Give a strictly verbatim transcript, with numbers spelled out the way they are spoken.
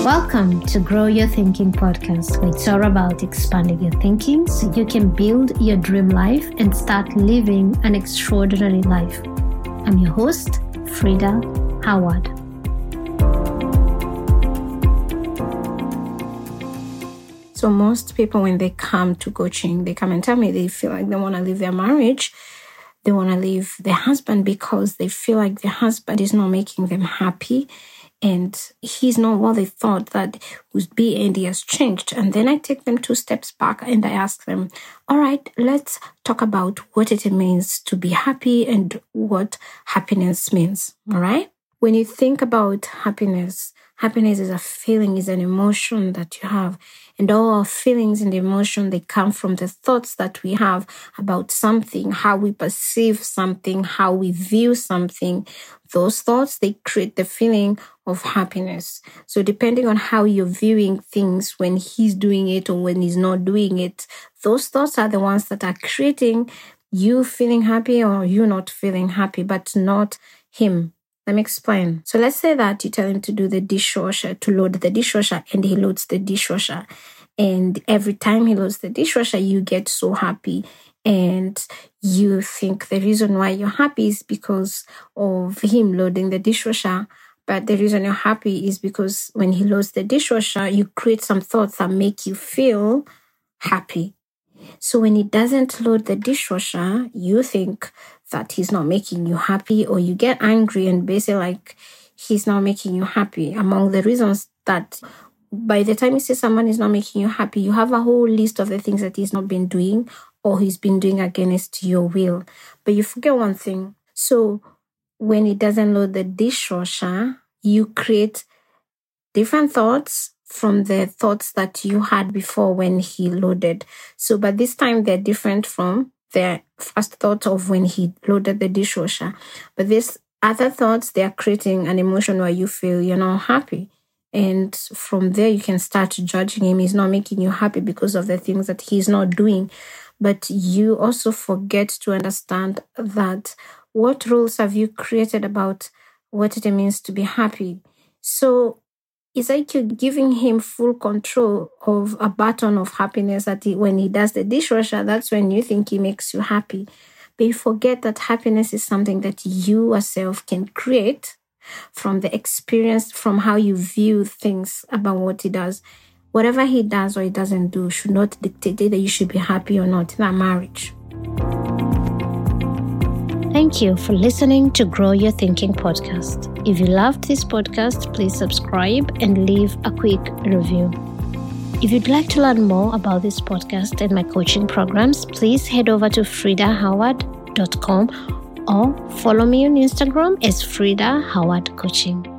Welcome to Grow Your Thinking podcast, where it's all about expanding your thinking so you can build your dream life and start living an extraordinary life. I'm your host, Frida Howard. So most people, when they come to coaching, they come and tell me they feel like they want to leave their marriage. They want to leave their husband because they feel like their husband is not making them happy. And he's not what they thought that would be, and he has changed. And then I take them two steps back and I ask them, all right, let's talk about what it means to be happy and what happiness means, all right? When you think about happiness, happiness is a feeling, is an emotion that you have. And all our feelings and emotion, they come from the thoughts that we have about something, how we perceive something, how we view something. Those thoughts, they create the feeling of happiness. So depending on how you're viewing things when he's doing it or when he's not doing it, those thoughts are the ones that are creating you feeling happy or you not feeling happy, but not him. Let me explain. So let's say that you tell him to do the dishwasher, to load the dishwasher, and he loads the dishwasher. And every time he loads the dishwasher, you get so happy. And you think the reason why you're happy is because of him loading the dishwasher. But the reason you're happy is because when he loads the dishwasher, you create some thoughts that make you feel happy. So when he doesn't load the dishwasher, you think that he's not making you happy, or you get angry and basically like he's not making you happy. Among the reasons that by the time you say someone is not making you happy, you have a whole list of the things that he's not been doing or he's been doing against your will. But you forget one thing. So when he doesn't load the dishwasher, you create different thoughts from the thoughts that you had before when he loaded. So, but this time they're different from the first thought of when he loaded the dishwasher. But these other thoughts, they are creating an emotion where you feel you're not happy. And from there, you can start judging him. He's not making you happy because of the things that he's not doing. But you also forget to understand that what rules have you created about what it means to be happy? So it's like you're giving him full control of a button of happiness that he, when he does the dishwasher, that's when you think he makes you happy. But you forget that happiness is something that you yourself can create from the experience, from how you view things about what he does. Whatever he does or he doesn't do should not dictate that you should be happy or not in that marriage. Thank you for listening to Grow Your Thinking podcast. If you loved this podcast, please subscribe and leave a quick review. If you'd like to learn more about this podcast and my coaching programs, please head over to frida howard dot com or follow me on Instagram as Frida Howard Coaching.